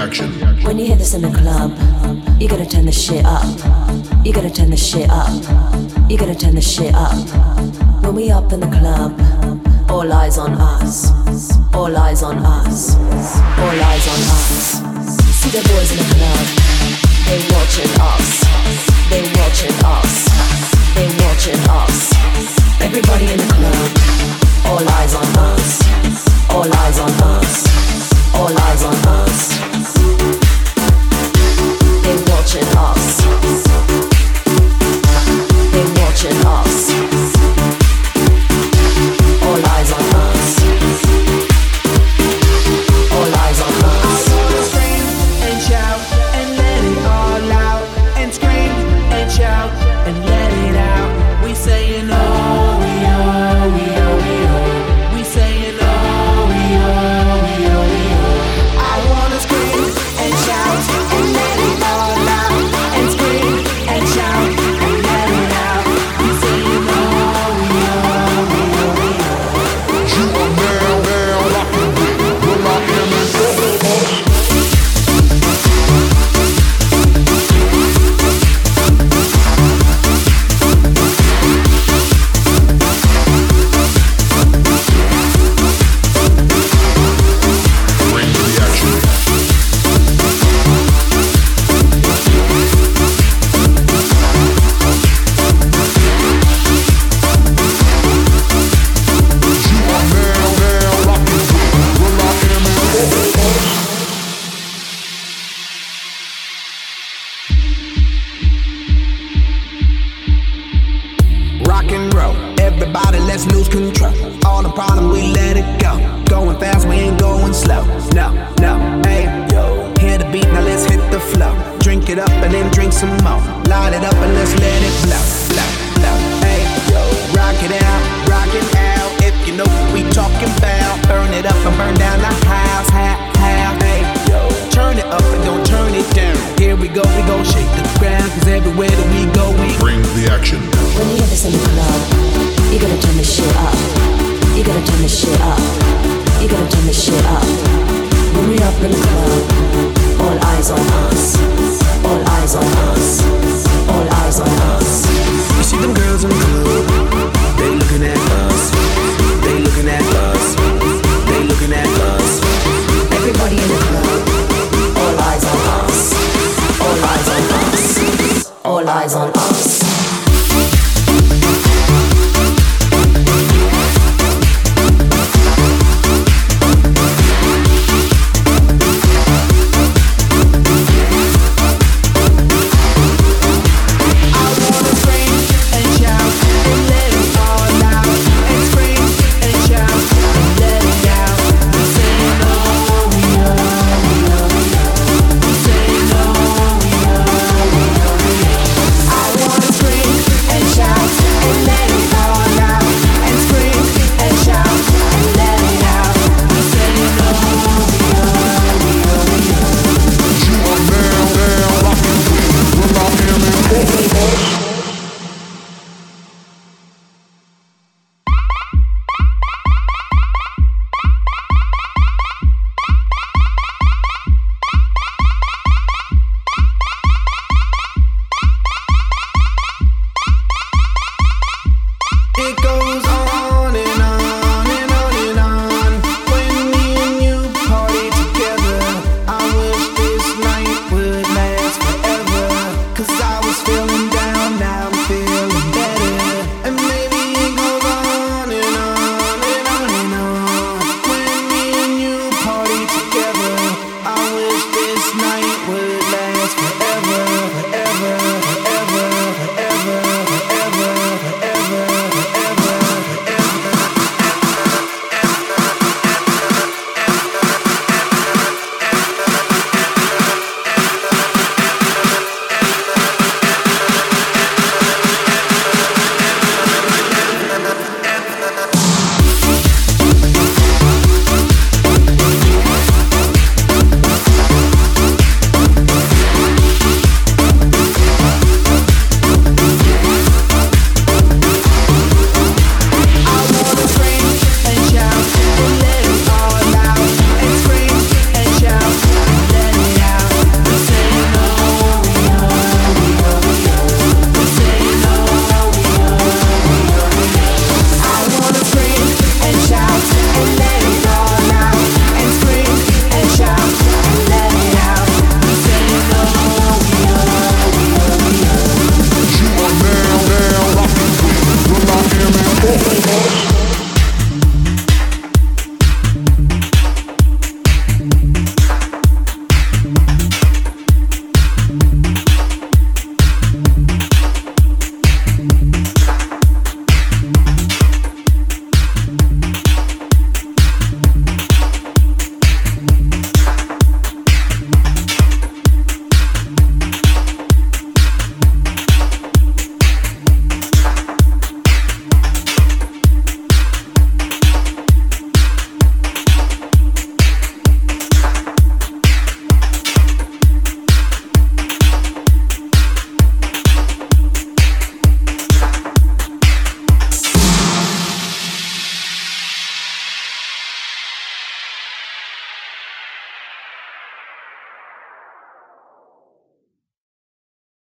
action. When you hear this in the club, you gotta turn the shit up. You gotta turn the shit up. You gotta turn the shit up. When we up in the club, all eyes on us. All eyes on us. All eyes on us. See the boys in the club, they watching us. They watching us. They watching us. Everybody in the club, all eyes on us. All eyes on us. All eyes on us. They watching us. They watching us. All eyes on us. All eyes on us. I wanna scream and shout and let it all out. And scream and shout and let it out. We saying oh, we oh, we oh, we oh. We saying oh, we oh, we oh, we oh. I wanna scream and shout and let it all out. And scream and shout and let it out. We saying oh, we oh, we oh, we oh. You are now rocking with Will I Am and bring the action. You are now rocking with Will I Am and Rock and roll, everybody let's lose control. All the problem, we let it go. Going fast, we ain't going slow. No, no, hey, yo. Hear the beat, now let's hit the flow. Drink it up and then drink some more. Light it up and let's let it blow, blow, blow. Hey, yo. Rock it out, if you know what we talking about. Burn it up and burn down the house, hey, yo. Turn it up and don't turn it down. Here we go shake the ground. Cause everywhere that we go, we bring the action. When you hear this in the club, you gotta turn the shit up. You gotta turn the shit up. You gotta turn the shit up. When we up in the club, all eyes on us. All eyes on us. All eyes on us. You see them girls in the club, they looking at us. They looking at us. They looking at us. Everybody in the club, all eyes on us. All eyes on us. All eyes on us.